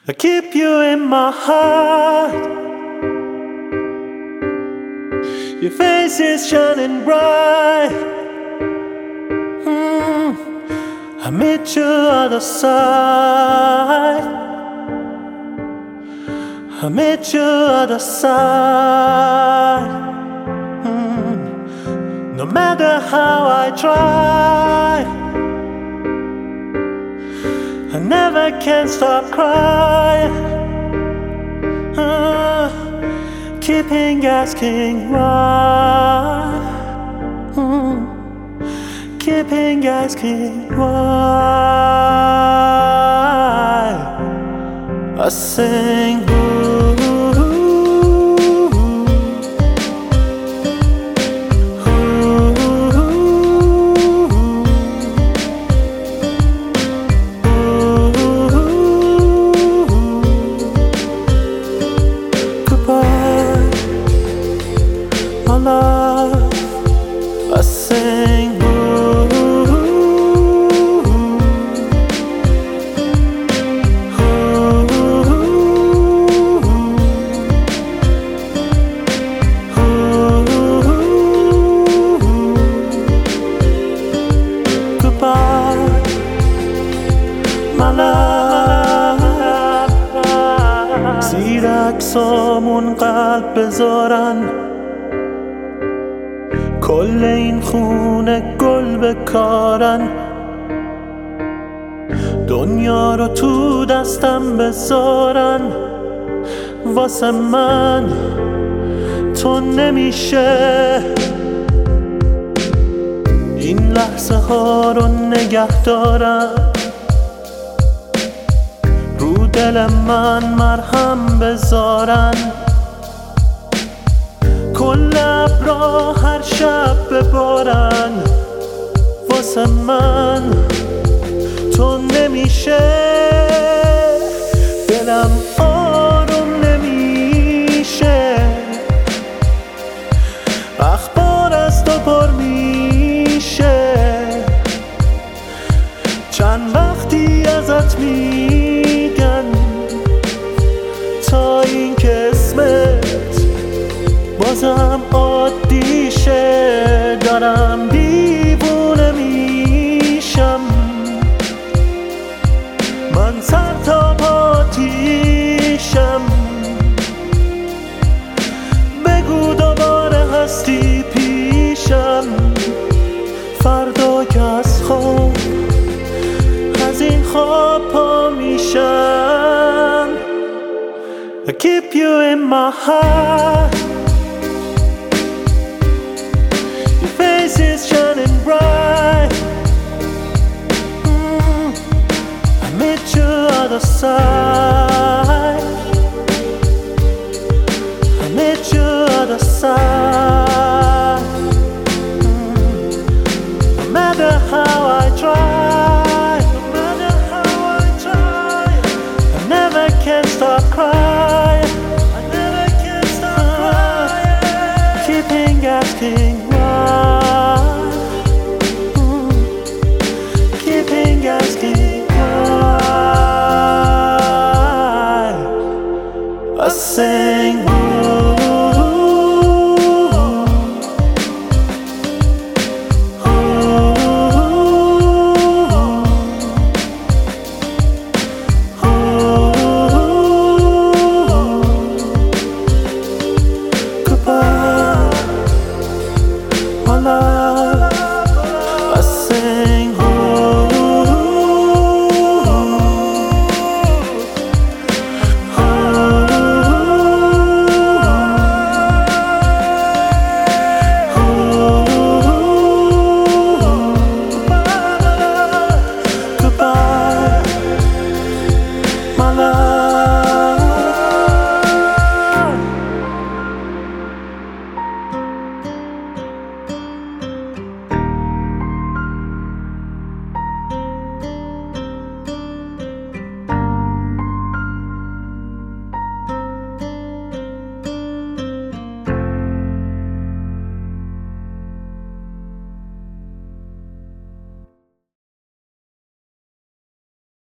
I keep you in my heart. Your face is shining bright. I meet you other side. I meet you other side. No matter how I try, I never can stop crying. Keeping asking why. Keeping asking why. I sing my love, I sing goodbye, my love. زیر عکسامون قلب بذارن، کل این خونه گل بکارن، دنیا رو تو دستم بذارن. واسه من تو نمیشه این لحظه ها رو نگه دارم، رو دل من مرهم بذارن. کل ابرا هر شب ببارن، واسه من تو نمیشه. دلم آروم نمیشه، اخبار از تو پر میشه. چند وقتی ازت میگن تا این که اسمت بازم عادیشه. دارم دیوونه میشم، من سر تا پاتیشم. بگو دوباره هستی پیشم، فردا که از خواب از این خواب پا میشم. I keep you in my heart. Your face is shining bright. I meet you other side. I meet you other side. No matter how I try, no matter how I try, I never can stop crying.